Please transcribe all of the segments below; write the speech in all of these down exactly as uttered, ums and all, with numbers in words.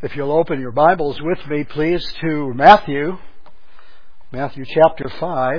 If you'll open your Bibles with me, please, to Matthew, Matthew chapter five.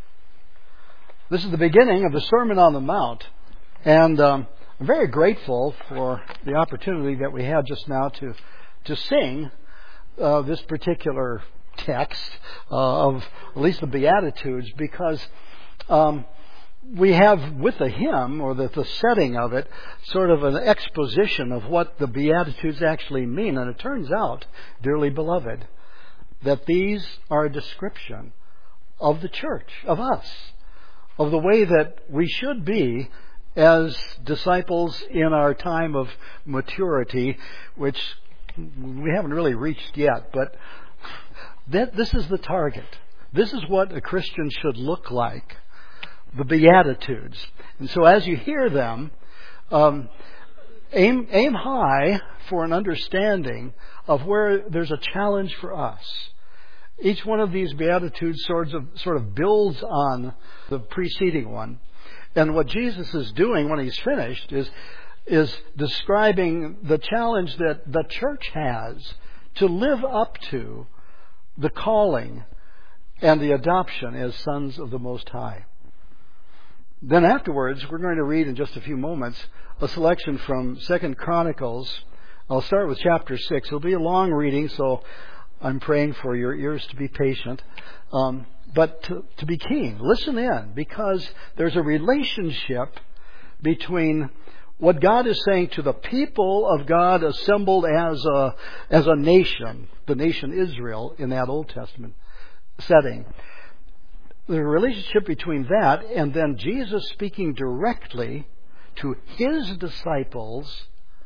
This is the beginning of the Sermon on the Mount, and um, I'm very grateful for the opportunity that we had just now to to sing uh, this particular text uh, of at least the Beatitudes, because um, we have with the hymn, or the, the setting of it, sort of an exposition of what the Beatitudes actually mean. And it turns out, dearly beloved, that these are a description of the church, of us, of the way that we should be as disciples in our time of maturity, which we haven't really reached yet. But that, this is the target. This is what a Christian should look like. The Beatitudes. And so as you hear them, um, aim, aim high for an understanding of where there's a challenge for us. Each one of these Beatitudes sort of, sort of builds on the preceding one. And what Jesus is doing when he's finished is, is describing the challenge that the church has to live up to the calling and the adoption as sons of the Most High. Then afterwards, we're going to read in just a few moments a selection from Second Chronicles. I'll start with chapter six. It'll be a long reading, so I'm praying for your ears to be patient. Um, but to, to be keen, listen in, because there's a relationship between what God is saying to the people of God assembled as a, as a nation, the nation Israel in that Old Testament setting. The relationship between that and then Jesus speaking directly to His disciples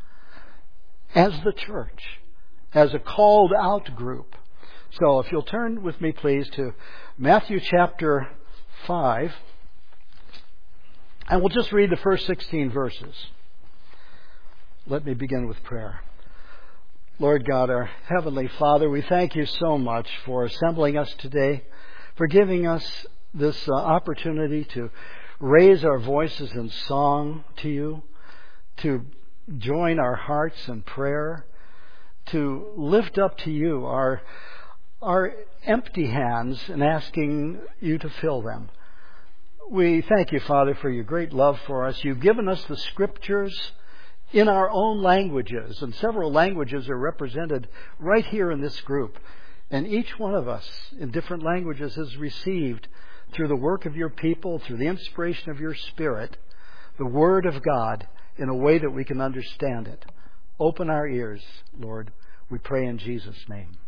as the church, as a called out group. So if you'll turn with me, please, to Matthew chapter five, and we'll just read the first sixteen verses. Let me begin with prayer. Lord God, our Heavenly Father, we thank You so much for assembling us today, for giving us this uh, opportunity to raise our voices in song to You, to join our hearts in prayer, to lift up to You our, our empty hands and asking You to fill them. We thank You, Father, for Your great love for us. You've given us the Scriptures in our own languages, and several languages are represented right here in this group. And each one of us in different languages has received, through the work of Your people, through the inspiration of Your Spirit, the Word of God in a way that we can understand it. Open our ears, Lord, we pray in Jesus' name.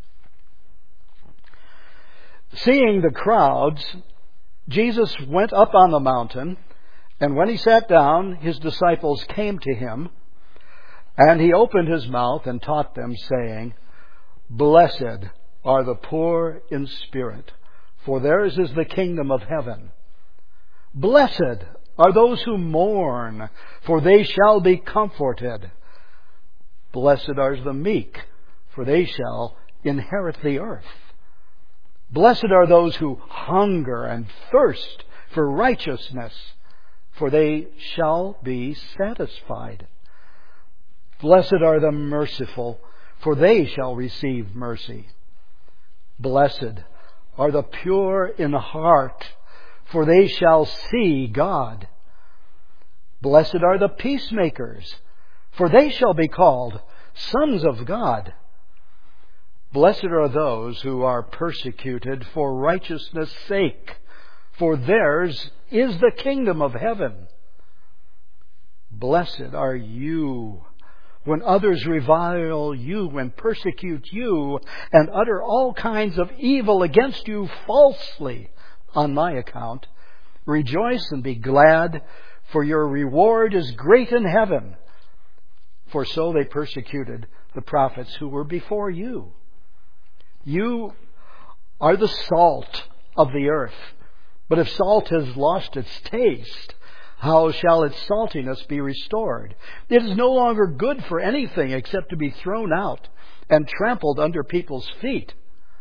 Seeing the crowds, Jesus went up on the mountain, and when He sat down, His disciples came to Him, and He opened His mouth and taught them, saying, Blessed are the poor in spirit, for theirs is the kingdom of heaven. Blessed are those who mourn, for they shall be comforted. Blessed are the meek, for they shall inherit the earth. Blessed are those who hunger and thirst for righteousness, for they shall be satisfied. Blessed are the merciful, for they shall receive mercy. Blessed are the pure in heart, for they shall see God. Blessed are the peacemakers, for they shall be called sons of God. Blessed are those who are persecuted for righteousness' sake, for theirs is the kingdom of heaven. Blessed are you when others revile you and persecute you and utter all kinds of evil against you falsely on my account. Rejoice and be glad, for your reward is great in heaven. For so they persecuted the prophets who were before you. You are the salt of the earth. But if salt has lost its taste, how shall its saltiness be restored? It is no longer good for anything except to be thrown out and trampled under people's feet.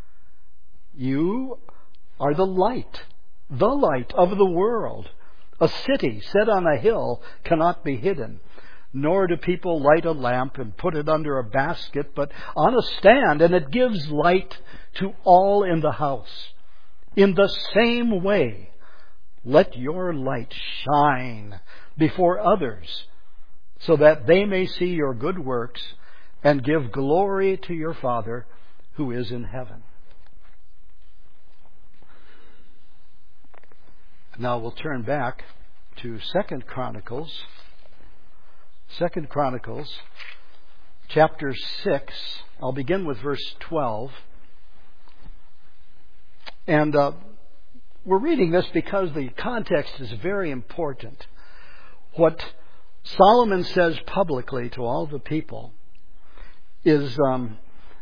You are the light, the light of the world. A city set on a hill cannot be hidden. Nor do people light a lamp and put it under a basket, but on a stand, and it gives light to all in the house. In the same way, let your light shine before others, so that they may see your good works and give glory to your Father who is in heaven. Now we'll turn back to Second Chronicles. Second Chronicles, chapter six. I'll begin with verse twelve. And uh, we're reading this because the context is very important. What Solomon says publicly to all the people is um,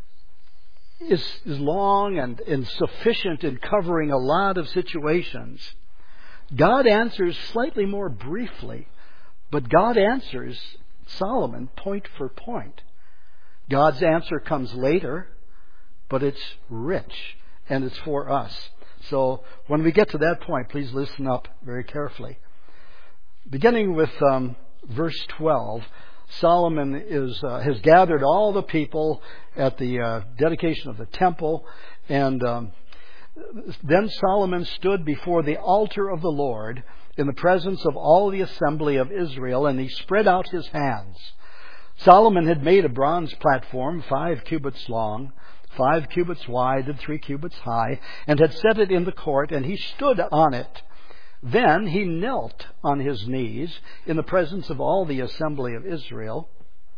is, is long and, and sufficient in covering a lot of situations. God answers slightly more briefly, but God answers Solomon point for point. God's answer comes later, but it's rich, and it's for us. So when we get to that point, please listen up very carefully. Beginning with um, verse twelve, Solomon is uh, has gathered all the people at the uh, dedication of the temple, and um, then Solomon stood before the altar of the Lord in the presence of all the assembly of Israel, and he spread out his hands. Solomon had made a bronze platform, five cubits long, five cubits wide, and three cubits high, and had set it in the court, and he stood on it. Then he knelt on his knees in the presence of all the assembly of Israel,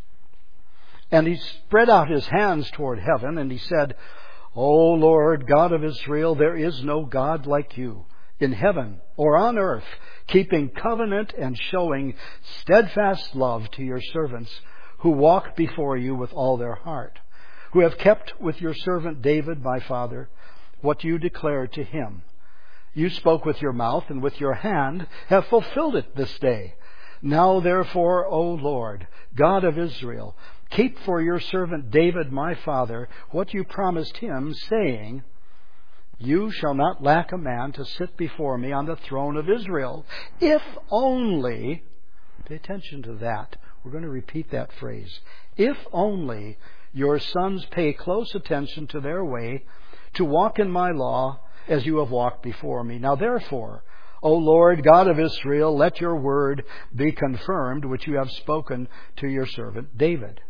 and he spread out his hands toward heaven, and he said, O Lord, God of Israel, there is no God like you in heaven or on earth, keeping covenant and showing steadfast love to your servants who walk before you with all their heart, who have kept with your servant David, my father, what you declared to him. You spoke with your mouth, and with your hand have fulfilled it this day. Now therefore, O Lord, God of Israel, keep for your servant David, my father, what you promised him, saying, You shall not lack a man to sit before me on the throne of Israel, if only, pay attention to that, we're going to repeat that phrase, if only your sons pay close attention to their way, to walk in my law as you have walked before me. Now therefore, O Lord, God of Israel, let your word be confirmed, which you have spoken to your servant David.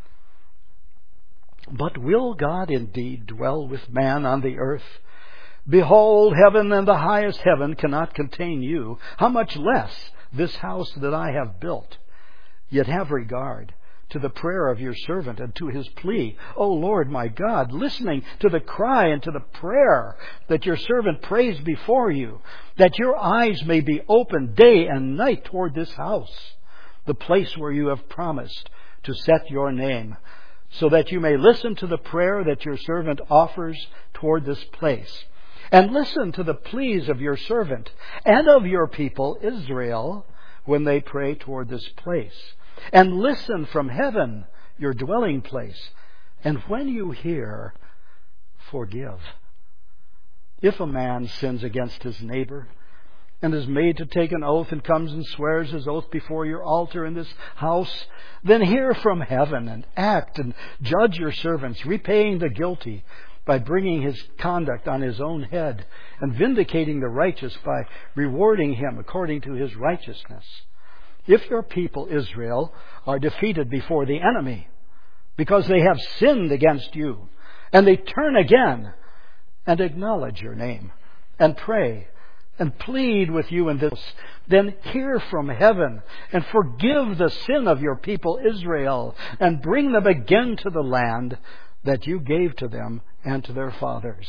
But will God indeed dwell with man on the earth? Behold, heaven and the highest heaven cannot contain you. How much less this house that I have built? Yet have regard to the prayer of your servant and to his plea, O Lord my God, listening to the cry and to the prayer that your servant prays before you, that your eyes may be open day and night toward this house, the place where you have promised to set your name, so that you may listen to the prayer that your servant offers toward this place. And listen to the pleas of your servant and of your people Israel when they pray toward this place. And listen from heaven, your dwelling place. And when you hear, forgive. If a man sins against his neighbor and is made to take an oath and comes and swears his oath before your altar in this house, then hear from heaven and act and judge your servants, repaying the guilty by bringing his conduct on his own head and vindicating the righteous by rewarding him according to his righteousness. If your people Israel are defeated before the enemy because they have sinned against you, and they turn again and acknowledge your name and pray and plead with you in this, then hear from heaven and forgive the sin of your people Israel and bring them again to the land that you gave to them and to their fathers.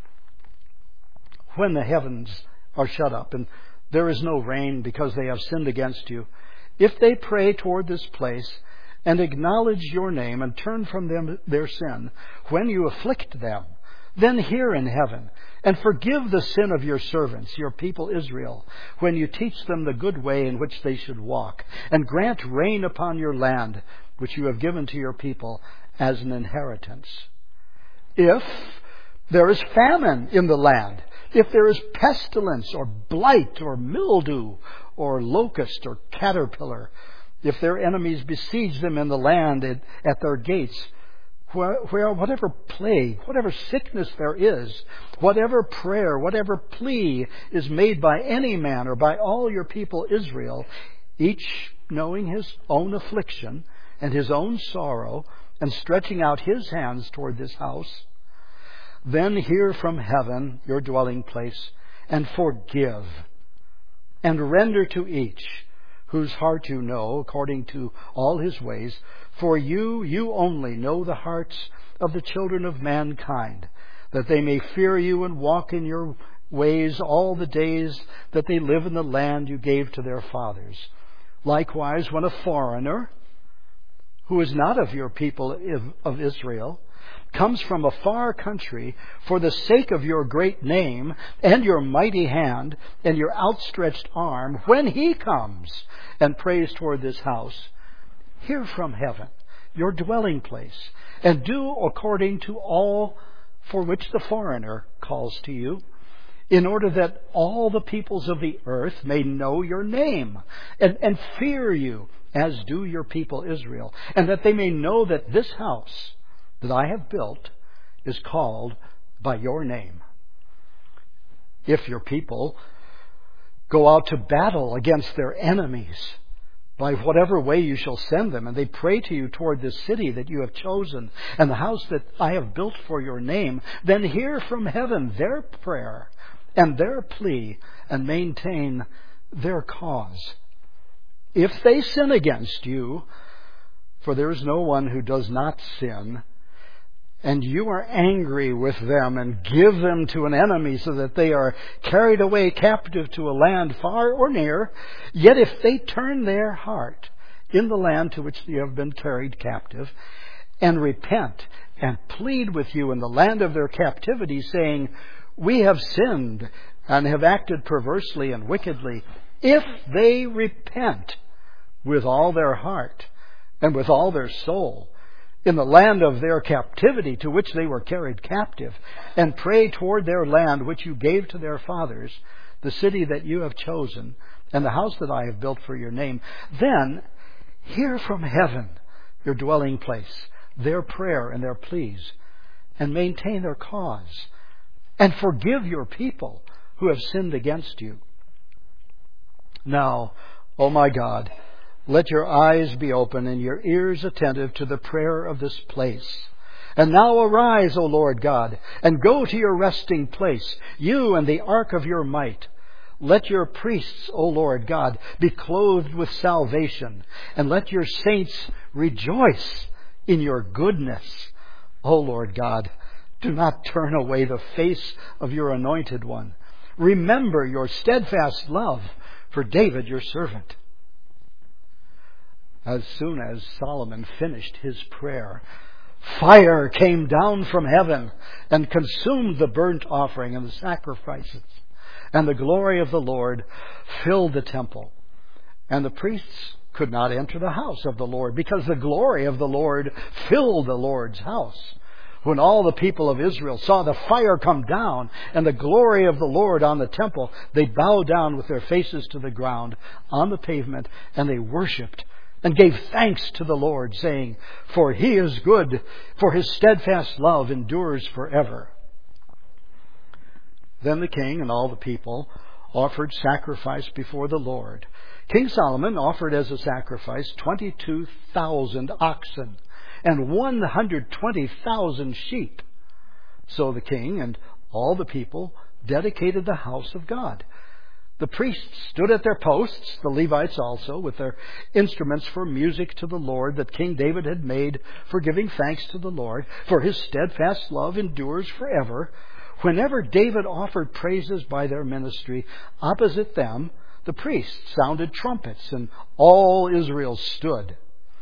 When the heavens are shut up and there is no rain because they have sinned against you, if they pray toward this place and acknowledge your name and turn from them their sin, when you afflict them, then hear in heaven and forgive the sin of your servants, your people Israel, when you teach them the good way in which they should walk, and grant rain upon your land, which you have given to your people as an inheritance. If there is famine in the land, if there is pestilence or blight or mildew or locust or caterpillar, if their enemies besiege them in the land at, at their gates, where, where whatever plague, whatever sickness there is, whatever prayer, whatever plea is made by any man or by all your people Israel, each knowing his own affliction and his own sorrow, and stretching out his hands toward this house, then hear from heaven, your dwelling place, and forgive, and render to each whose heart you know, according to all his ways. For you, you only know the hearts of the children of mankind, that they may fear you and walk in your ways all the days that they live in the land you gave to their fathers. Likewise, when a foreigner, who is not of your people of Israel, comes from a far country for the sake of your great name and your mighty hand and your outstretched arm, when he comes and prays toward this house, hear from heaven, your dwelling place, and do according to all for which the foreigner calls to you, in order that all the peoples of the earth may know your name and, and fear you, as do your people Israel, and that they may know that this house that I have built is called by your name. If your people go out to battle against their enemies, by whatever way you shall send them, and they pray to you toward this city that you have chosen, and the house that I have built for your name, then hear from heaven their prayer and their plea, and maintain their cause. If they sin against you, for there is no one who does not sin, and you are angry with them and give them to an enemy so that they are carried away captive to a land far or near, yet if they turn their heart in the land to which they have been carried captive, and repent and plead with you in the land of their captivity, saying, we have sinned and have acted perversely and wickedly, if they repent with all their heart and with all their soul, in the land of their captivity to which they were carried captive, and pray toward their land which you gave to their fathers, the city that you have chosen, and the house that I have built for your name, then hear from heaven, your dwelling place, their prayer and their pleas, and maintain their cause, and forgive your people who have sinned against you. Now, O my God, let your eyes be open and your ears attentive to the prayer of this place. And now arise, O Lord God, and go to your resting place, you and the ark of your might. Let your priests, O Lord God, be clothed with salvation, and let your saints rejoice in your goodness. O Lord God, do not turn away the face of your anointed one. Remember your steadfast love for David your servant. As soon as Solomon finished his prayer, fire came down from heaven and consumed the burnt offering and the sacrifices, and the glory of the Lord filled the temple. And the priests could not enter the house of the Lord, because the glory of the Lord filled the Lord's house. When all the people of Israel saw the fire come down and the glory of the Lord on the temple, they bowed down with their faces to the ground on the pavement, and they worshipped and gave thanks to the Lord, saying, for he is good, for his steadfast love endures forever. Then the king and all the people offered sacrifice before the Lord. King Solomon offered as a sacrifice twenty-two thousand oxen and one hundred twenty thousand sheep. So the king and all the people dedicated the house of God. The priests stood at their posts, the Levites also, with their instruments for music to the Lord that King David had made for giving thanks to the Lord, for his steadfast love endures forever. Whenever David offered praises by their ministry, opposite them the priests sounded trumpets, and all Israel stood.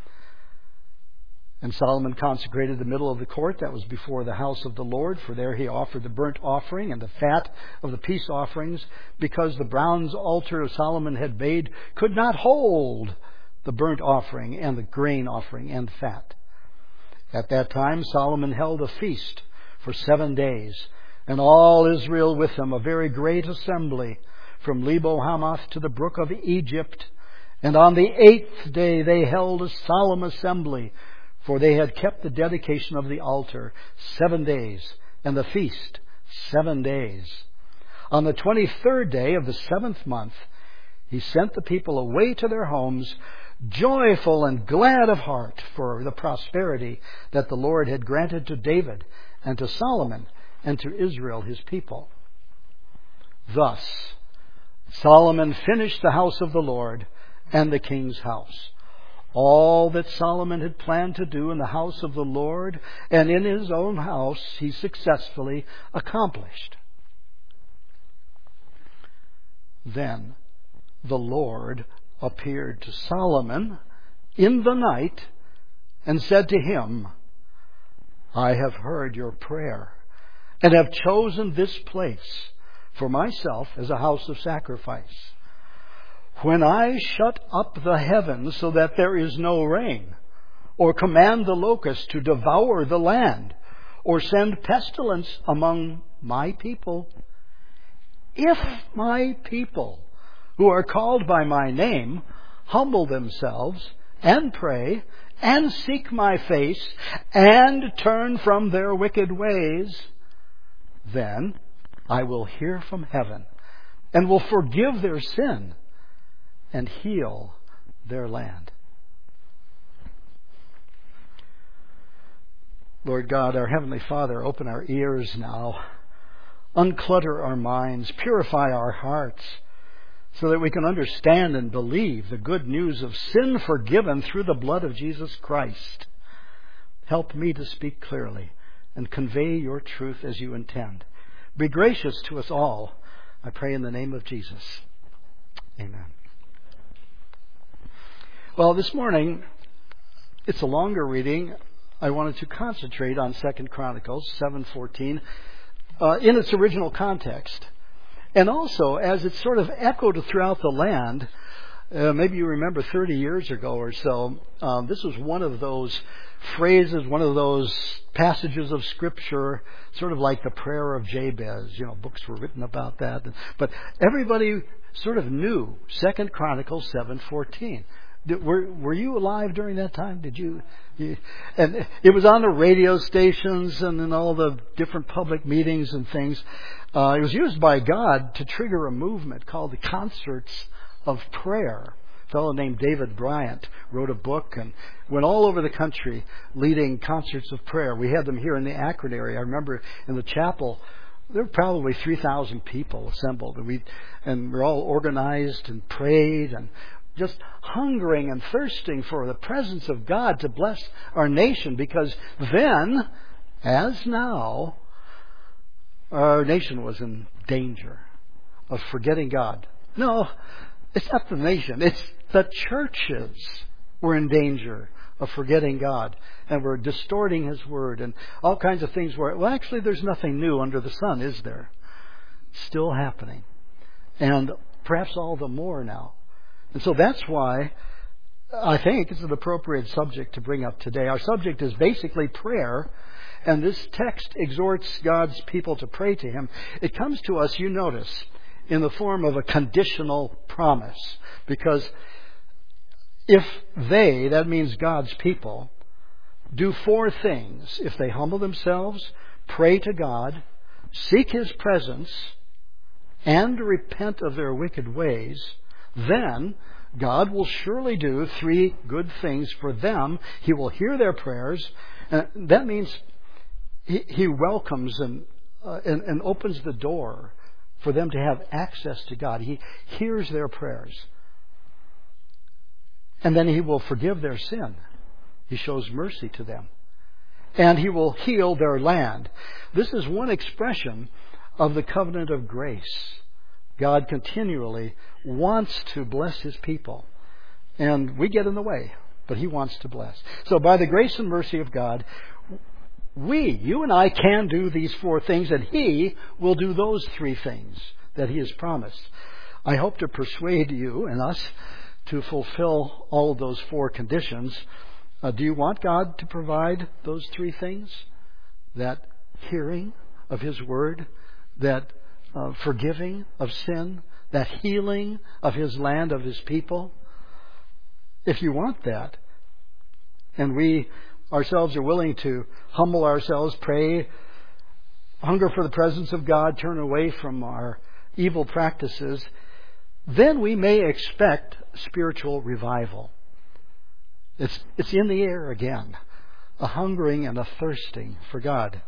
And Solomon consecrated the middle of the court that was before the house of the Lord, for there he offered the burnt offering and the fat of the peace offerings, because the bronze altar Solomon had made could not hold the burnt offering and the grain offering and fat. At that time Solomon held a feast for seven days, and all Israel with him, a very great assembly, from Lebo Hamath to the brook of Egypt, And on the eighth day they held a solemn assembly, for they had kept the dedication of the altar seven days, and the feast seven days. On the twenty-third day of the seventh month, he sent the people away to their homes, joyful and glad of heart for the prosperity that the Lord had granted to David and to Solomon and to Israel his people. Thus, Solomon finished the house of the Lord and the king's house. All that Solomon had planned to do in the house of the Lord and in his own house, he successfully accomplished. Then the Lord appeared to Solomon in the night and said to him, I have heard your prayer and have chosen this place for myself as a house of sacrifice. When I shut up the heavens so that there is no rain, or command the locust to devour the land, or send pestilence among my people, if my people who are called by my name humble themselves and pray and seek my face and turn from their wicked ways, then I will hear from heaven and will forgive their sin and heal their land. Lord God, our Heavenly Father, open our ears now, unclutter our minds, purify our hearts, so that we can understand and believe the good news of sin forgiven through the blood of Jesus Christ. Help me to speak clearly and convey your truth as you intend. Be gracious to us all, I pray in the name of Jesus. Amen. Well, this morning, it's a longer reading. I wanted to concentrate on Second Chronicles seven fourteen uh, in its original context. And also, as it sort of echoed throughout the land, uh, maybe you remember thirty years ago or so, um, this was one of those phrases, one of those passages of Scripture, sort of like the prayer of Jabez. You know, books were written about that. But everybody sort of knew Second Chronicles seven fourteen. Did, were were you alive during that time? Did you, you? And it was on the radio stations and in all the different public meetings and things. Uh, it was used by God to trigger a movement called the Concerts of Prayer. A fellow named David Bryant wrote a book and went all over the country leading concerts of prayer. We had them here in the Akron area. I remember in the chapel, there were probably three thousand people assembled. And we and we're all organized and prayed and just hungering and thirsting for the presence of God to bless our nation, because then, as now, our nation was in danger of forgetting God. No, it's not the nation. It's the churches were in danger of forgetting God, and we're distorting His Word and all kinds of things where, well, actually there's nothing new under the sun, is there? It's still happening. And perhaps all the more now. And so that's why I think it's an appropriate subject to bring up today. Our subject is basically prayer, and this text exhorts God's people to pray to Him. It comes to us, you notice, in the form of a conditional promise. Because if they, that means God's people, do four things, if they humble themselves, pray to God, seek His presence, and repent of their wicked ways, then God will surely do three good things for them. He will hear their prayers. And that means He, he welcomes and, uh, and, and opens the door for them to have access to God. He hears their prayers. And then He will forgive their sin. He shows mercy to them. And He will heal their land. This is one expression of the covenant of grace. God continually wants to bless His people. And we get in the way, but He wants to bless. So by the grace and mercy of God, we, you and I, can do these four things, and He will do those three things that He has promised. I hope to persuade you and us to fulfill all of those four conditions. Uh, do you want God to provide those three things? That hearing of His Word, that uh, forgiving of sin, that healing of His land, of His people? if you want that, and we ourselves are willing to humble ourselves, pray, hunger for the presence of God, turn away from our evil practices, then we may expect spiritual revival. It's, it's in the air again, a hungering and a thirsting for God.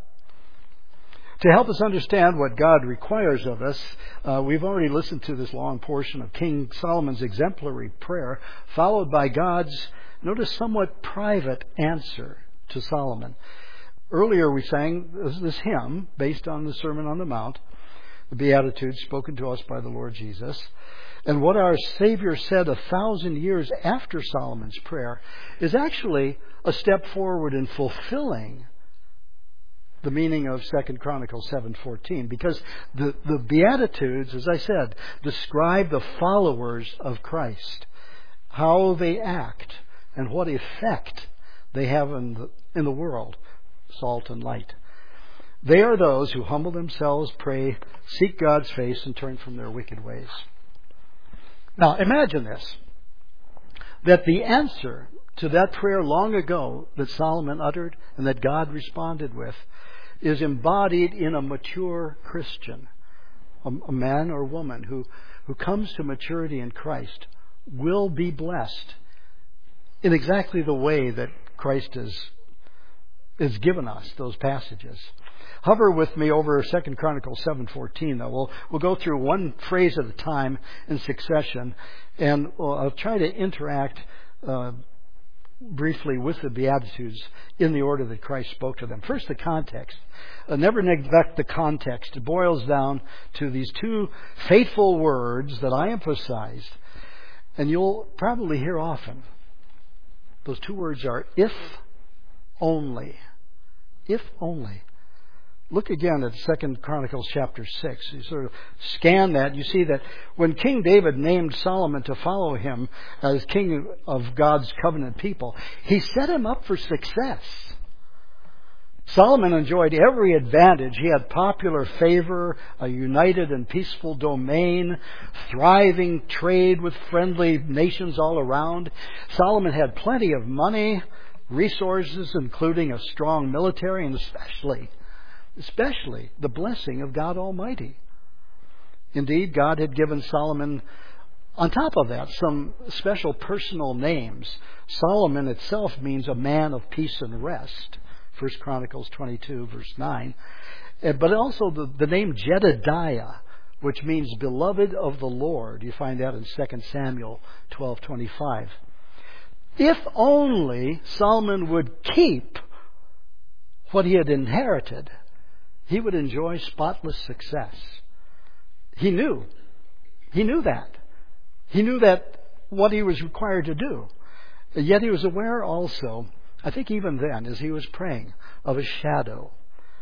To help us understand what God requires of us, uh, we've already listened to this long portion of King Solomon's exemplary prayer, followed by God's, notice, somewhat private answer to Solomon. Earlier we sang this, this hymn based on the Sermon on the Mount, the Beatitudes spoken to us by the Lord Jesus. And what our Savior said a thousand years after Solomon's prayer is actually a step forward in fulfilling the meaning of Second Chronicles seven fourteen, because the, the Beatitudes, as I said, describe the followers of Christ, how they act, and what effect they have in the, in the world, salt and light. They are those who humble themselves, pray, seek God's face, and turn from their wicked ways. Now, imagine this, that the answer to that prayer long ago that Solomon uttered and that God responded with is embodied in a mature Christian, a, a man or woman who, who comes to maturity in Christ will be blessed in exactly the way that Christ has, has given us those passages. Hover with me over Second Chronicles seven fourteen, though. We'll, we'll go through one phrase at a time in succession, and I'll try to interact uh, briefly with the Beatitudes in the order that Christ spoke to them. First, the context. Uh, never neglect the context. It boils down to these two faithful words that I emphasized, and you'll probably hear often. Those two words are if only. If only. Look again at Second Chronicles chapter six. You sort of scan that. You see that when King David named Solomon to follow him as king of God's covenant people, he set him up for success. Solomon enjoyed every advantage. He had popular favor, a united and peaceful domain, thriving trade with friendly nations all around. Solomon had plenty of money, resources, including a strong military, and especially Especially the blessing of God Almighty. Indeed, God had given Solomon, on top of that, some special personal names. Solomon itself means a man of peace and rest. First Chronicles twenty-two, verse nine. But also the, the name Jedediah, which means beloved of the Lord. You find that in Second Samuel twelve twenty-five. If only Solomon would keep what he had inherited, he would enjoy spotless success. He knew. He knew that. He knew that what he was required to do. Yet he was aware also, I think even then, as he was praying, of a shadow,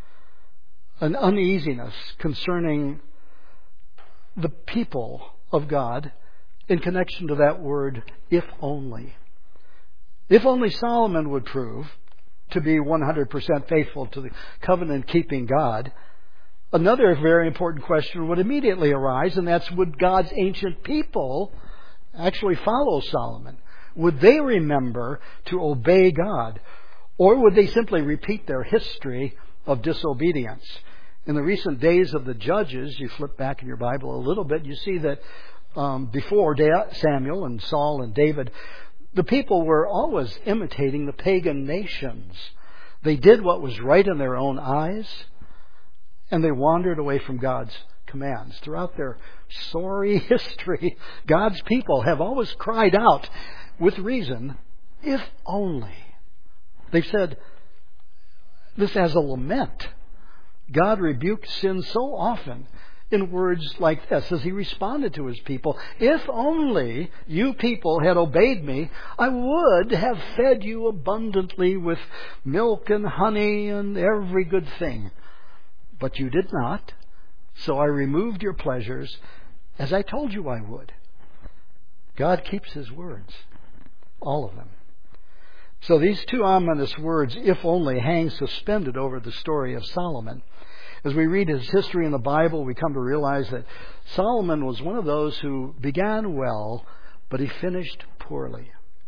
an uneasiness concerning the people of God in connection to that word, if only. If only Solomon would prove to be one hundred percent faithful to the covenant-keeping God, another very important question would immediately arise, and that's, would God's ancient people actually follow Solomon? Would they remember to obey God? Or would they simply repeat their history of disobedience? In the recent days of the Judges, you flip back in your Bible a little bit, you see that um, before Samuel and Saul and David, the people were always imitating the pagan nations. They did what was right in their own eyes, and they wandered away from God's commands. Throughout their sorry history, God's people have always cried out, with reason, if only. They've said this as a lament. God rebuked sin so often in words like this, as he responded to his people, if only you people had obeyed me, I would have fed you abundantly with milk and honey and every good thing. But you did not, so I removed your pleasures as I told you I would. God keeps his words, all of them. So these two ominous words, if only, hang suspended over the story of Solomon. As we read his history in the Bible, we come to realize that Solomon was one of those who began well, but he finished poorly.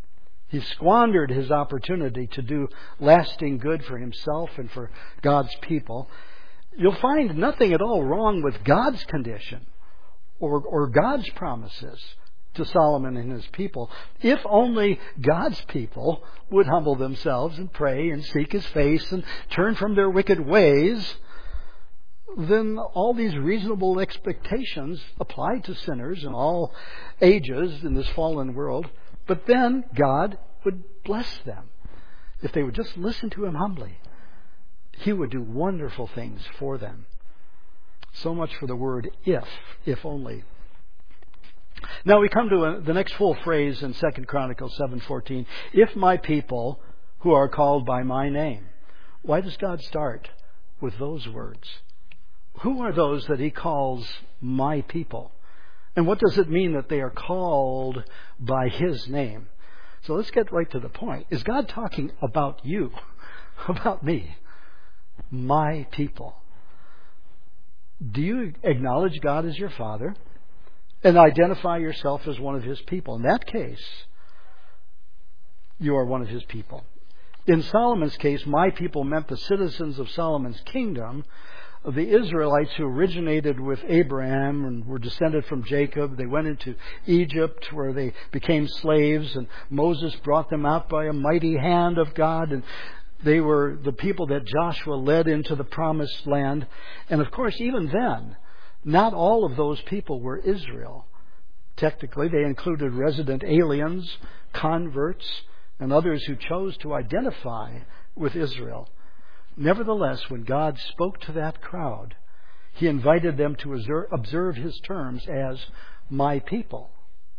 He squandered his opportunity to do lasting good for himself and for God's people. You'll find nothing at all wrong with God's condition or, or God's promises to Solomon and his people, if only God's people would humble themselves and pray and seek His face and turn from their wicked ways. Then all these reasonable expectations apply to sinners in all ages in this fallen world. But then God would bless them. If they would just listen to Him humbly, He would do wonderful things for them. So much for the word if, if only. Now we come to a, the next full phrase in Second Chronicles seven fourteen. If my people who are called by my name. Why does God start with those words? Who are those that He calls my people? And what does it mean that they are called by His name? So let's get right to the point. Is God talking about you? About me? My people? Do you acknowledge God as your Father and identify yourself as one of His people? In that case, you are one of His people. In Solomon's case, my people meant the citizens of Solomon's kingdom, the Israelites who originated with Abraham and were descended from Jacob. They went into Egypt where they became slaves, and Moses brought them out by a mighty hand of God, and they were the people that Joshua led into the promised land. And of course, even then, not all of those people were Israel. Technically, they included resident aliens, converts, and others who chose to identify with Israel. Nevertheless, when God spoke to that crowd, He invited them to observe His terms as my people,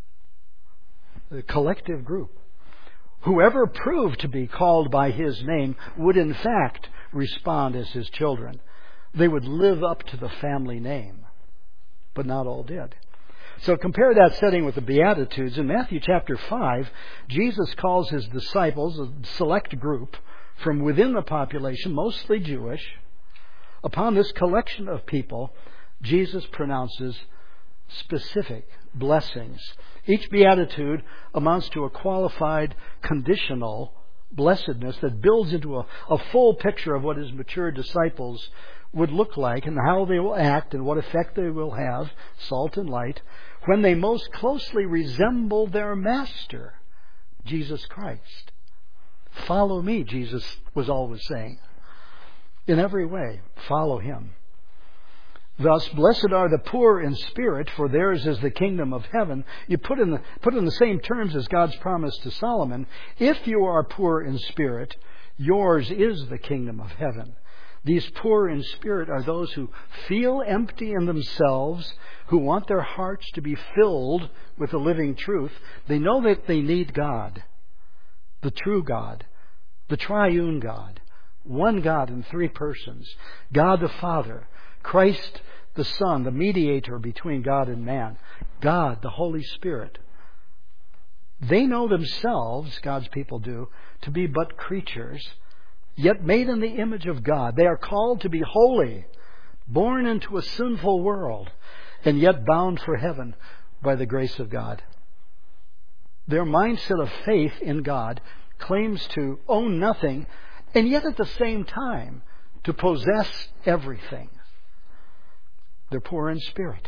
the collective group. Whoever proved to be called by His name would in fact respond as His children. They would live up to the family name, but not all did. So compare that setting with the Beatitudes. In Matthew chapter five, Jesus calls His disciples, a select group, from within the population, mostly Jewish. Upon this collection of people, Jesus pronounces specific blessings. Each beatitude amounts to a qualified, conditional blessedness that builds into a, a full picture of what His mature disciples would look like and how they will act and what effect they will have, salt and light, when they most closely resemble their Master, Jesus Christ. Follow me, Jesus was always saying. In every way, follow Him. Thus, blessed are the poor in spirit, for theirs is the kingdom of heaven. You put in the, put in the same terms as God's promise to Solomon. If you are poor in spirit, yours is the kingdom of heaven. These poor in spirit are those who feel empty in themselves, who want their hearts to be filled with the living truth. They know that they need God, the true God, the triune God, one God in three persons, God the Father, Christ the Son, the mediator between God and man, God the Holy Spirit. They know themselves, God's people do, to be but creatures, yet made in the image of God. They are called to be holy, born into a sinful world, and yet bound for heaven by the grace of God. Their mindset of faith in God claims to own nothing, and yet at the same time to possess everything. They're poor in spirit.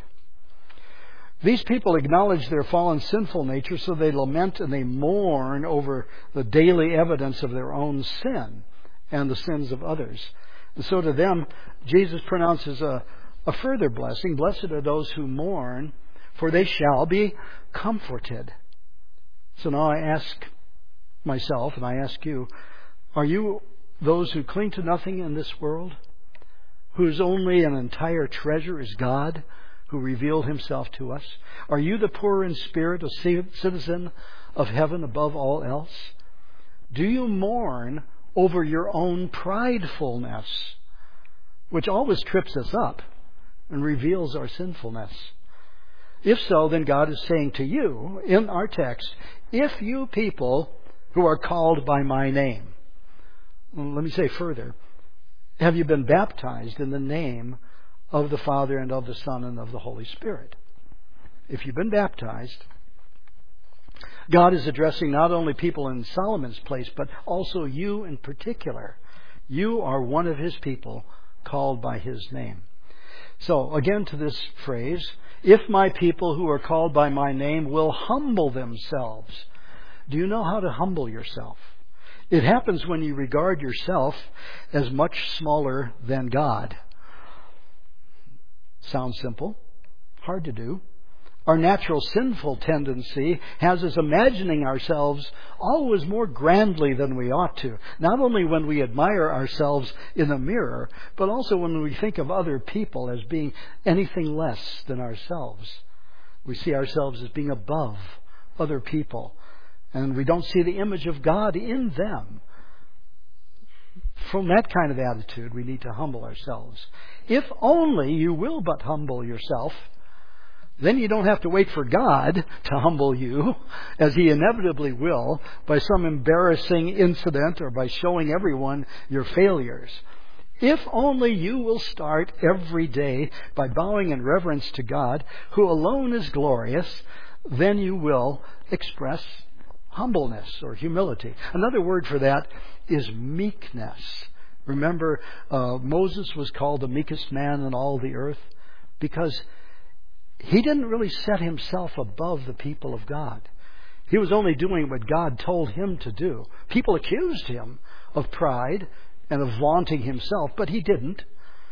These people acknowledge their fallen sinful nature, so they lament and they mourn over the daily evidence of their own sin and the sins of others. And so to them, Jesus pronounces a, a further blessing. Blessed are those who mourn, for they shall be comforted. So now I ask myself, and I ask you, are you those who cling to nothing in this world, whose only and entire treasure is God, who revealed Himself to us? Are you the poor in spirit, a citizen of heaven above all else? Do you mourn over your own pridefulness, which always trips us up and reveals our sinfulness? If so, then God is saying to you in our text, if you people who are called by my name. Well, let me say further, have you been baptized in the name of the Father and of the Son and of the Holy Spirit? If you've been baptized, God is addressing not only people in Solomon's place, but also you in particular. You are one of His people called by His name. So, again to this phrase, if my people who are called by my name will humble themselves. Do you know how to humble yourself? It happens when you regard yourself as much smaller than God. Sounds simple, hard to do. Our natural sinful tendency has us imagining ourselves always more grandly than we ought to. Not only when we admire ourselves in a mirror, but also when we think of other people as being anything less than ourselves. We see ourselves as being above other people, and we don't see the image of God in them. From that kind of attitude, we need to humble ourselves. If only you will but humble yourself, then you don't have to wait for God to humble you, as He inevitably will, by some embarrassing incident or by showing everyone your failures. If only you will start every day by bowing in reverence to God, who alone is glorious, then you will express humbleness or humility. Another word for that is meekness. Remember, uh, Moses was called the meekest man in all the earth because he didn't really set himself above the people of God. He was only doing what God told him to do. People accused him of pride and of vaunting himself, but he didn't.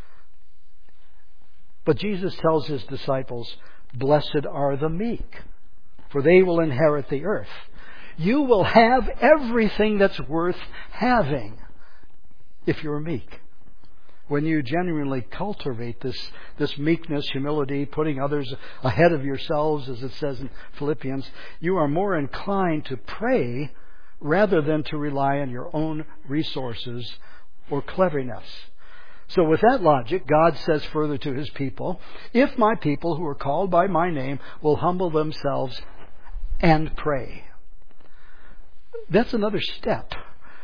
But Jesus tells His disciples, "Blessed are the meek, for they will inherit the earth." You will have everything that's worth having if you're meek. When you genuinely cultivate this, this meekness, humility, putting others ahead of yourselves, as it says in Philippians, you are more inclined to pray rather than to rely on your own resources or cleverness. So with that logic, God says further to His people, if my people who are called by my name will humble themselves and pray. That's another step.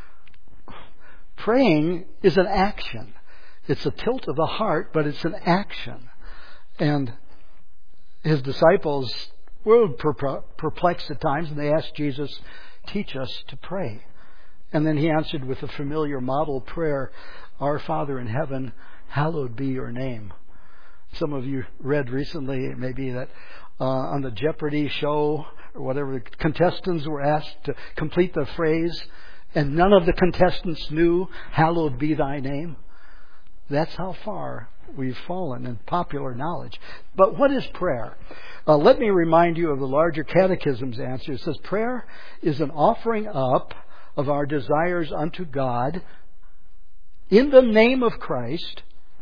Praying is an action. It's a tilt of the heart, but it's an action. And His disciples were perplexed at times, and they asked Jesus, teach us to pray. And then He answered with a familiar model prayer, Our Father in heaven, hallowed be your name. Some of you read recently maybe that uh, on the Jeopardy show or whatever, the contestants were asked to complete the phrase, and none of the contestants knew, hallowed be thy name. That's how far we've fallen in popular knowledge. But what is prayer? Uh, let me remind you of the larger catechism's answer. It says prayer is an offering up of our desires unto God in the name of Christ,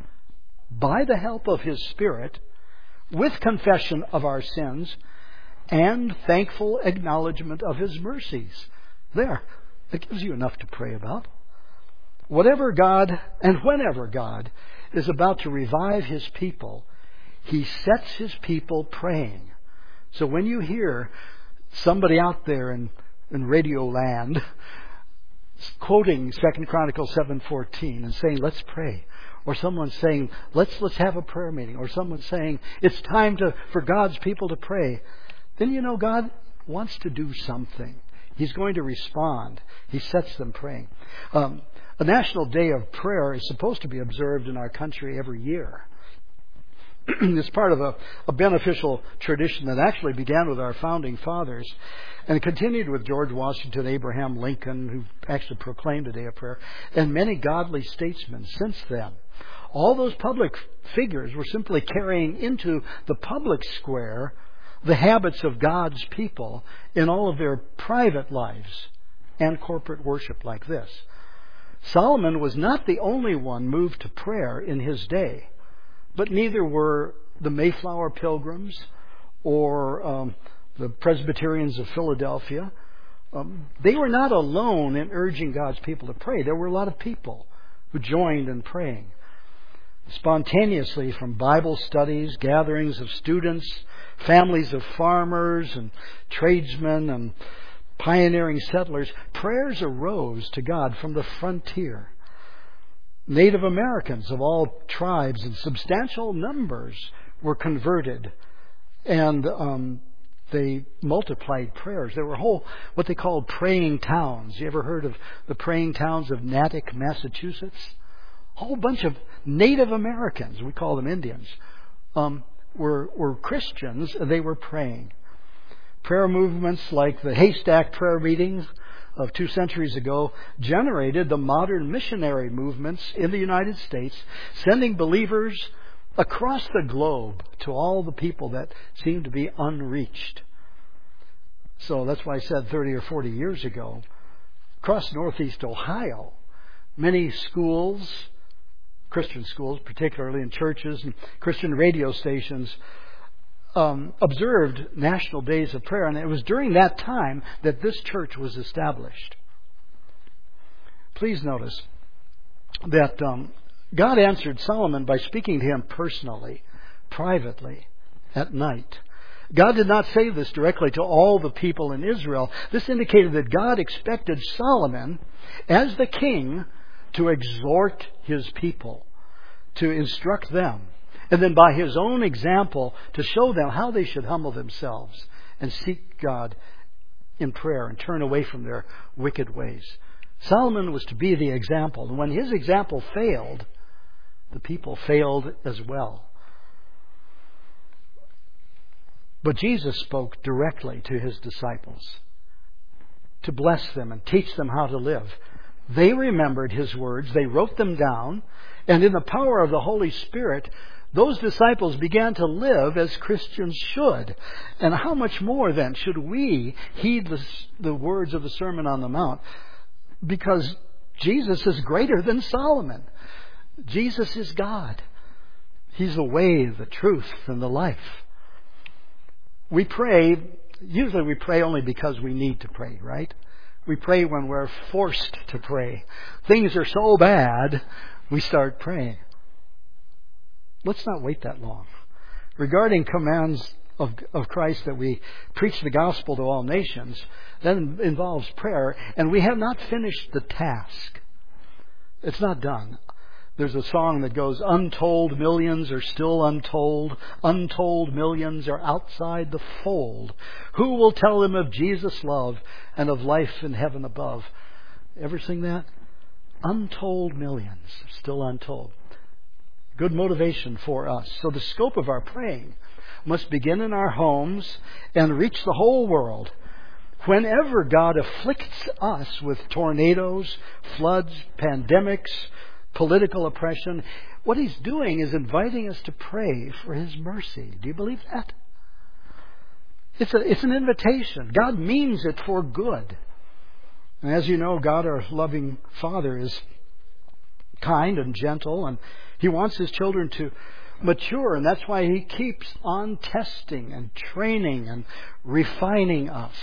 by the help of His Spirit, with confession of our sins and thankful acknowledgement of His mercies. There, it gives you enough to pray about. Whatever God and whenever God is about to revive His people, He sets His people praying. So when you hear somebody out there in, in radio land quoting Second Chronicles seven fourteen and saying, let's pray, or someone saying, let's let's have a prayer meeting, or someone saying, it's time to for God's people to pray, then you know God wants to do something. He's going to respond. He sets them praying. Um, a national day of prayer is supposed to be observed in our country every year. It's part of a, a beneficial tradition that actually began with our founding fathers and continued with George Washington, Abraham Lincoln, who actually proclaimed a day of prayer, and many godly statesmen since then. All those public figures were simply carrying into the public square the habits of God's people in all of their private lives and corporate worship like this. Solomon was not the only one moved to prayer in his day, but neither were the Mayflower Pilgrims or um, the Presbyterians of Philadelphia. Um, they were not alone in urging God's people to pray. There were a lot of people who joined in praying. Spontaneously from Bible studies, gatherings of students, families of farmers and tradesmen and pioneering settlers, prayers arose to God from the frontier. Native Americans of all tribes in substantial numbers were converted, and um, they multiplied prayers. There were whole, what they called praying towns. You ever heard of the praying towns of Natick, Massachusetts? A whole bunch of Native Americans, we call them Indians, um, were, were Christians, and they were praying. Prayer movements like the Haystack prayer meetings of two centuries ago generated the modern missionary movements in the United States, sending believers across the globe to all the people that seem to be unreached. So that's why I said thirty or forty years ago, across Northeast Ohio, many schools, Christian schools particularly, and churches and Christian radio stations um, observed National Days of Prayer. And it was during that time that this church was established. Please notice that um, God answered Solomon by speaking to him personally, privately, at night. God did not say this directly to all the people in Israel. This indicated that God expected Solomon, as the king, to exhort his people, to instruct them, and then by his own example to show them how they should humble themselves and seek God in prayer and turn away from their wicked ways. Solomon was to be the example, and when his example failed, the people failed as well. But Jesus spoke directly to his disciples to bless them and teach them how to live. They remembered his words, they wrote them down, and in the power of the Holy Spirit, those disciples began to live as Christians should. And how much more then should we heed the, the words of the Sermon on the Mount? Because Jesus is greater than Solomon. Jesus is God. He's the way, the truth, and the life. We pray, usually we pray only because we need to pray, right? We pray when we're forced to pray. Things are so bad, we start praying. Let's not wait that long. Regarding commands of, of Christ that we preach the gospel to all nations, that involves prayer, and we have not finished the task. It's not done. There's a song that goes, untold millions are still untold. Untold millions are outside the fold. Who will tell them of Jesus' love and of life in heaven above? Ever sing that? Untold millions, still untold. Good motivation for us. So the scope of our praying must begin in our homes and reach the whole world. Whenever God afflicts us with tornadoes, floods, pandemics, political oppression, what He's doing is inviting us to pray for His mercy. Do you believe that? It's a, it's an invitation. God means it for good. And as you know, God, our loving Father, is kind and gentle, and He wants His children to mature, and that's why He keeps on testing and training and refining us.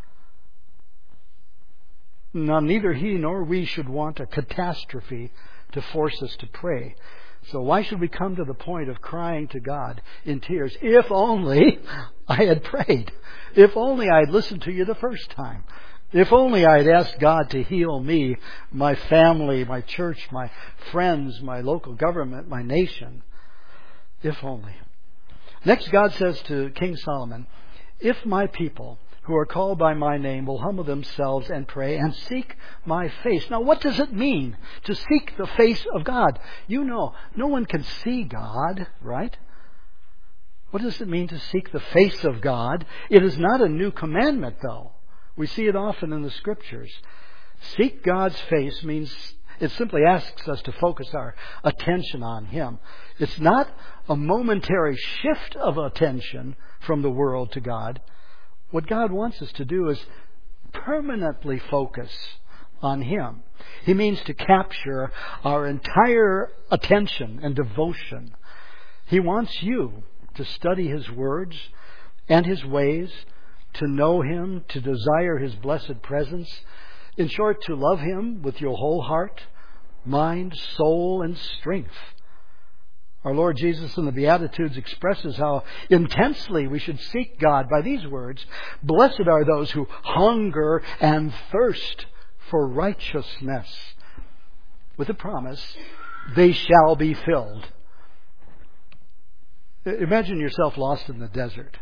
Now, neither He nor we should want a catastrophe to force us to pray. So why should we come to the point of crying to God in tears? If only I had prayed. If only I had listened to you the first time. If only I had asked God to heal me, my family, my church, my friends, my local government, my nation. If only. Next, God says to King Solomon, if my people who are called by my name will humble themselves and pray and seek my face. Now, what does it mean to seek the face of God? You know, no one can see God, right? What does it mean to seek the face of God? It is not a new commandment, though. We see it often in the Scriptures. Seek God's face means it simply asks us to focus our attention on Him. It's not a momentary shift of attention from the world to God. What God wants us to do is permanently focus on Him. He means to capture our entire attention and devotion. He wants you to study His words and His ways, to know Him, to desire His blessed presence. In short, to love Him with your whole heart, mind, soul, and strength. Our Lord Jesus in the Beatitudes expresses how intensely we should seek God by these words, blessed are those who hunger and thirst for righteousness, with the promise, they shall be filled. Imagine yourself lost in the desert.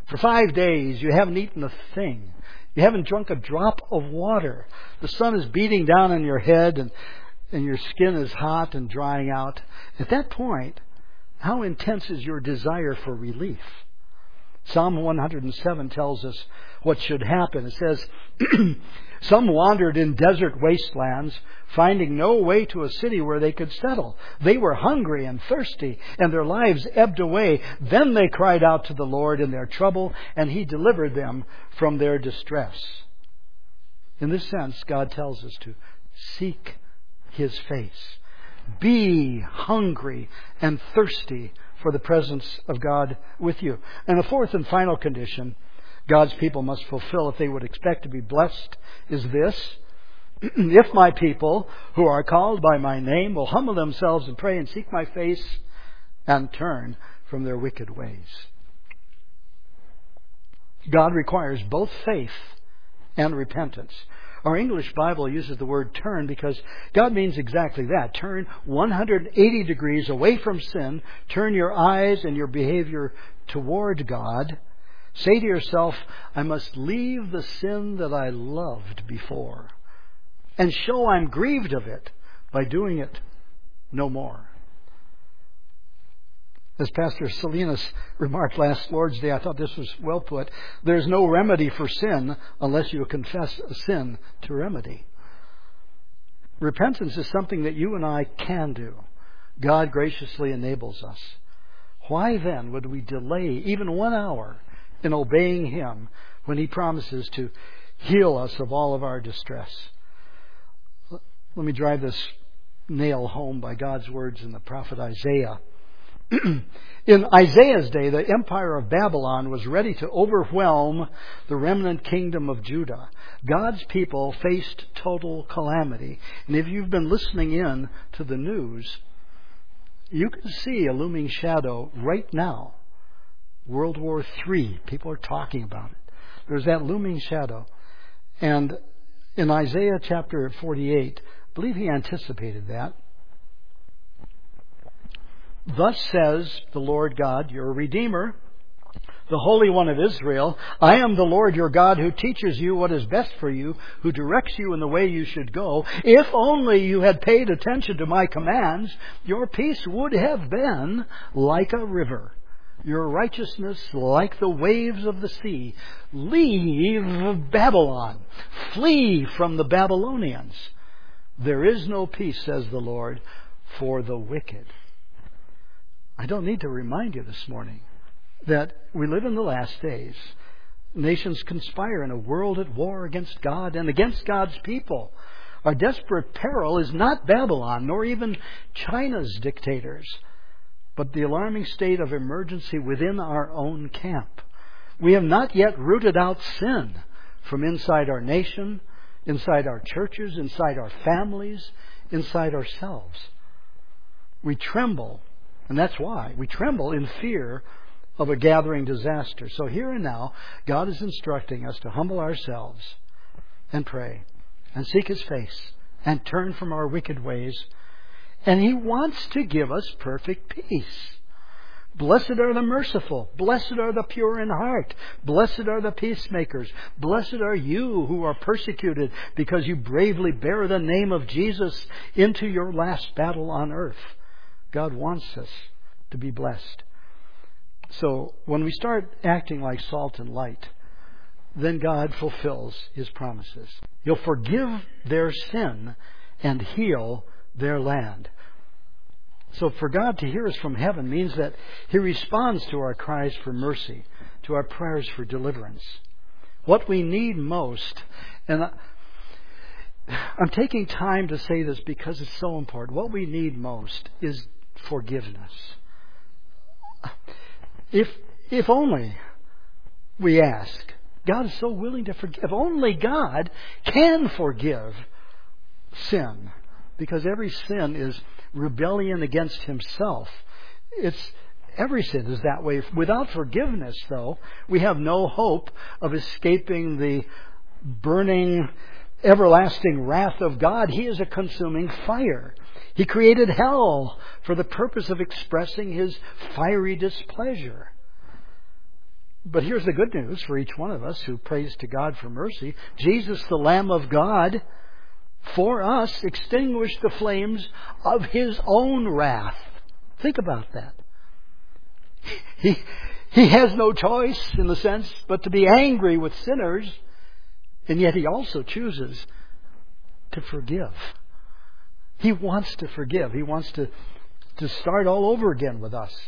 For five days you haven't eaten a thing. You haven't drunk a drop of water. The sun is beating down on your head and, and your skin is hot and drying out. At that point, how intense is your desire for relief? Psalm one hundred seven tells us what should happen. It says, some wandered in desert wastelands, finding no way to a city where they could settle. They were hungry and thirsty, and their lives ebbed away. Then they cried out to the Lord in their trouble, and He delivered them from their distress. In this sense, God tells us to seek His face. Be hungry and thirsty for the presence of God with you. And the fourth and final condition God's people must fulfill if they would expect to be blessed is this: if my people who are called by my name will humble themselves and pray and seek my face and turn from their wicked ways. God requires both faith and repentance. Our English Bible uses the word turn because God means exactly that. Turn one hundred eighty degrees away from sin. Turn your eyes and your behavior toward God. Say to yourself, I must leave the sin that I loved before and show I'm grieved of it by doing it no more. As Pastor Salinas remarked last Lord's Day, I thought this was well put. There's no remedy for sin unless you confess a sin to remedy. Repentance is something that you and I can do. God graciously enables us. Why then would we delay even one hour in obeying Him when He promises to heal us of all of our distress? Let me drive this nail home by God's words in the prophet Isaiah. In Isaiah's day, the empire of Babylon was ready to overwhelm the remnant kingdom of Judah. God's people faced total calamity. And if you've been listening in to the news, you can see a looming shadow right now. World War Three. People are talking about it. There's that looming shadow. And in Isaiah chapter forty-eight, I believe he anticipated that. Thus says the Lord God, your Redeemer, the Holy One of Israel, I am the Lord your God who teaches you what is best for you, who directs you in the way you should go. If only you had paid attention to my commands, your peace would have been like a river, your righteousness like the waves of the sea. Leave Babylon. Flee from the Babylonians. There is no peace, says the Lord, for the wicked. I don't need to remind you this morning that we live in the last days. Nations conspire in a world at war against God and against God's people. Our desperate peril is not Babylon, nor even China's dictators, but the alarming state of emergency within our own camp. We have not yet rooted out sin from inside our nation, inside our churches, inside our families, inside ourselves. We tremble. And that's why we tremble in fear of a gathering disaster. So here and now, God is instructing us to humble ourselves and pray and seek His face and turn from our wicked ways. And He wants to give us perfect peace. Blessed are the merciful. Blessed are the pure in heart. Blessed are the peacemakers. Blessed are you who are persecuted because you bravely bear the name of Jesus into your last battle on earth. God wants us to be blessed. So when we start acting like salt and light, then God fulfills His promises. He'll forgive their sin and heal their land. So for God to hear us from heaven means that He responds to our cries for mercy, to our prayers for deliverance. What we need most, and I'm taking time to say this because it's so important, what we need most is forgiveness. If if only we ask, God is so willing to forgive. Only God can forgive sin, because every sin is rebellion against Himself. It's every sin is that way. Without forgiveness, though, we have no hope of escaping the burning, everlasting wrath of God. He is a consuming fire. He created hell for the purpose of expressing His fiery displeasure. But here's the good news for each one of us who prays to God for mercy. Jesus, the Lamb of God, for us extinguished the flames of His own wrath. Think about that. He, he has no choice, in the sense, but to be angry with sinners, and yet He also chooses to forgive. He wants to forgive. He wants to, to start all over again with us.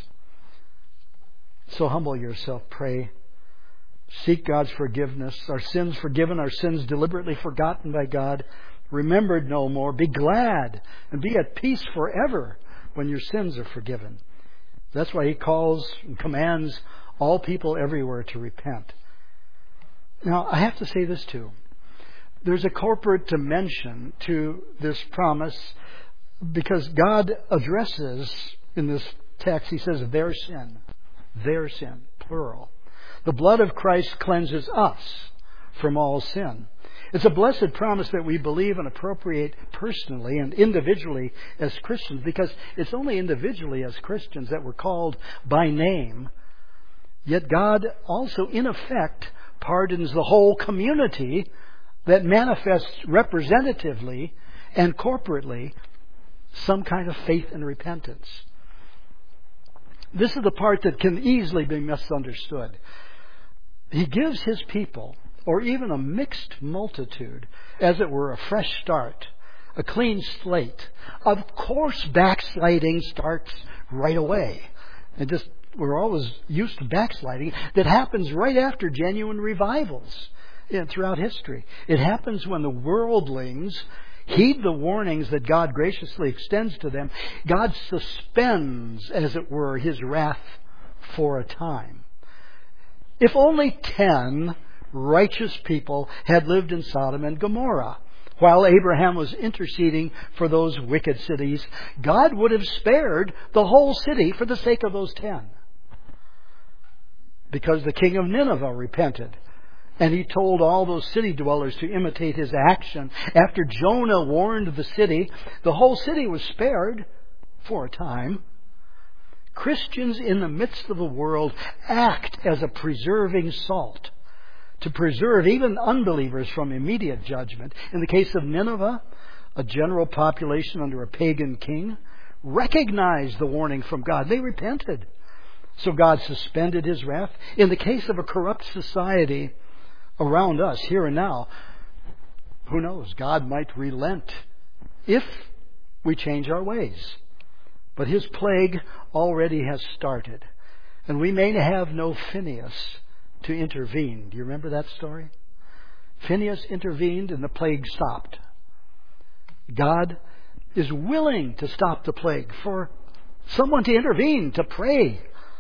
So humble yourself, pray. Seek God's forgiveness. Our sins forgiven, our sins deliberately forgotten by God, remembered no more. Be glad and be at peace forever when your sins are forgiven. That's why He calls and commands all people everywhere to repent. Now, I have to say this too. There's a corporate dimension to this promise, because God addresses in this text, He says, their sin. Their sin, plural. The blood of Christ cleanses us from all sin. It's a blessed promise that we believe and appropriate personally and individually as Christians, because it's only individually as Christians that we're called by name. Yet God also, in effect, pardons the whole community that manifests representatively and corporately some kind of faith and repentance. This is the part that can easily be misunderstood. He gives His people, or even a mixed multitude, as it were, a fresh start, a clean slate. Of course, backsliding starts right away. And just, we're always used to backsliding. That happens right after genuine revivals throughout history. It happens when the worldlings heed the warnings that God graciously extends to them. God suspends, as it were, His wrath for a time. If only ten righteous people had lived in Sodom and Gomorrah while Abraham was interceding for those wicked cities, God would have spared the whole city for the sake of those ten. Because the king of Nineveh repented, and he told all those city dwellers to imitate his action. After Jonah warned the city, the whole city was spared for a time. Christians in the midst of the world act as a preserving salt to preserve even unbelievers from immediate judgment. In the case of Nineveh, a general population under a pagan king recognized the warning from God. They repented. So God suspended His wrath. In the case of a corrupt society around us, here and now, who knows? God might relent if we change our ways. But His plague already has started. And we may have no Phinehas to intervene. Do you remember that story? Phinehas intervened and the plague stopped. God is willing to stop the plague for someone to intervene, to pray.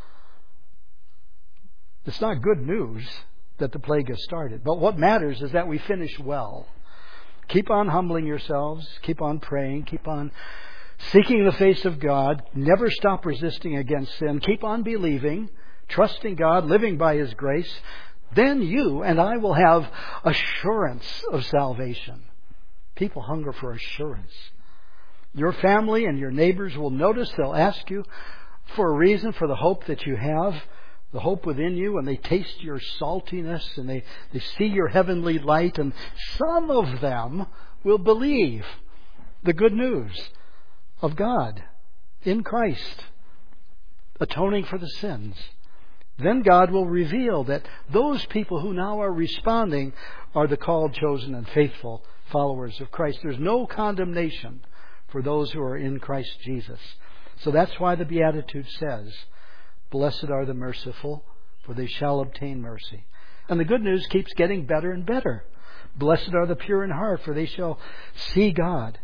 It's not good news that the plague has started. But what matters is that we finish well. Keep on humbling yourselves. Keep on praying. Keep on seeking the face of God. Never stop resisting against sin. Keep on believing, trusting God, living by His grace. Then you and I will have assurance of salvation. People hunger for assurance. Your family and your neighbors will notice. They'll ask you for a reason for the hope that you have, the hope within you, and they taste your saltiness and they, they see your heavenly light, and some of them will believe the good news of God in Christ, atoning for the sins. Then God will reveal that those people who now are responding are the called, chosen, and faithful followers of Christ. There's no condemnation for those who are in Christ Jesus. So that's why the Beatitude says, "Blessed are the merciful, for they shall obtain mercy." And the good news keeps getting better and better. "Blessed are the pure in heart, for they shall see God."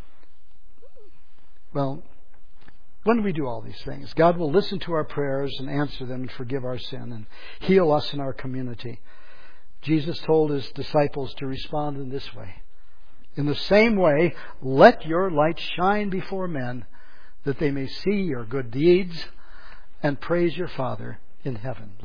Well, when we do all these things, God will listen to our prayers and answer them and forgive our sin and heal us in our community. Jesus told His disciples to respond in this way. In the same way, let your light shine before men, that they may see your good deeds and praise your Father in heaven.